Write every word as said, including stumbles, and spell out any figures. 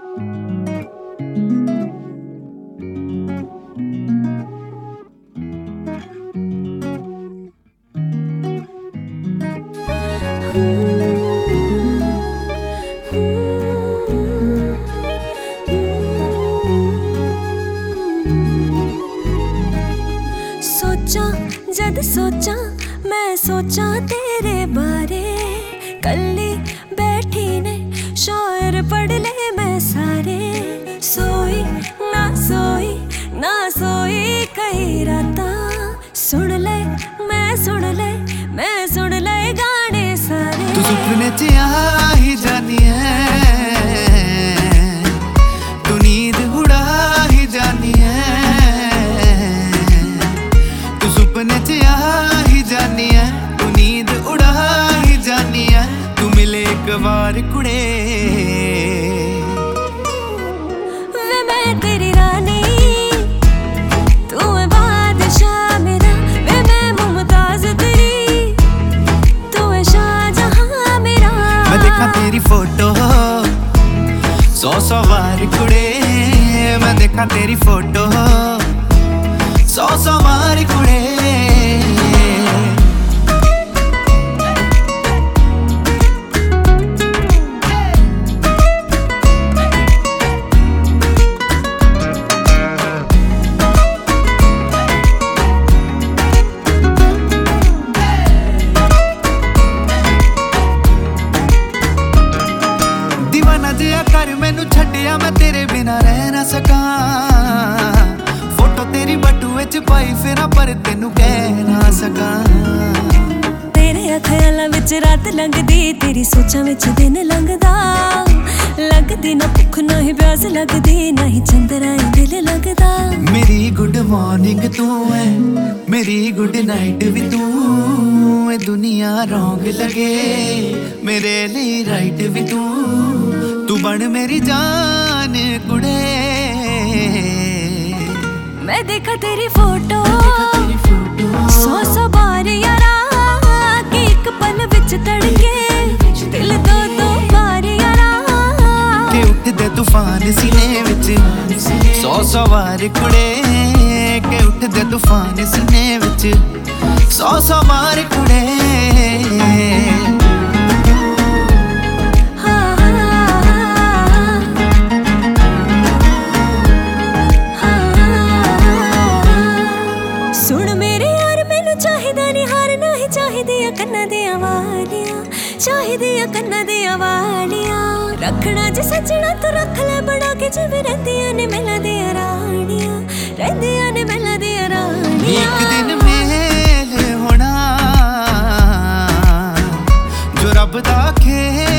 सोचा जद सोचा मैं सोचा तेरे बारे, कल्ली बैठी ने शायर पढ़ ले मैं सारे। सोई ना सोई ना सोई कई राता, सुन ले मैं सुन ले मैं सुन ले गाने सारे। तू सुपने च आ ही जानी है, तू नींद उड़ा ही जानी है। तू सुपने च आ ही जानी है, तू नींद उड़ा ही जानी है। तू मिले एक बार कुड़े वे मैं तेरी रानी, तू है बादशाह मेरा, वे मैं मुमताज तेरी, तू है शाहजहां मेरा। मैं देखा तेरी फोटो सौ सौ बार कुड़े, मैं देखा तेरी फोटो सौ सौ बार कुड़े। दीवाना जिया कर मैनू छड्डिया, मैं तेरे बिना रह ना सका। फोटो तेरी बटुए च पाई फिरा पर तेनू कह ना सका। तेरे ख्यालां विच रात लंघदी, तेरी सोचां विच दिन लंघदा। लगदी ना भुख ना ही प्यास लगदी, ना ही चंदरा ही दिल लगदा। मेरी गुड मॉर्निंग तू है, मेरी गुड नाइट भी तू है। दुनिया रॉन्ग लगे मेरे लिए राइट भी तू, तू बन मेरी जान कुड़े। मैं देखा तेरी फोटो सौ सौ बार यारा, कि एक पल विच तड़के दिल दो दो बार यारा। के उठदे तूफान सीने विच सौ सौ बार कुड़े, के उठदे तूफान सीने विच सौ सौ बार कुड़े। सुन मेरे यार मैनू चाहिदा नहीं हार, ना ही चाहिदियां कन्नां दियां वालियां, चाहिदियां कन्नां दियां वालियां। रखना जे सजना तू रख ले बड़ा के, जिवें रहिंदियां ने मेला दियां रानियां, रहिंदियां ने मेला दियां रानियां। एक दिन मेल होना जो रब दा खेल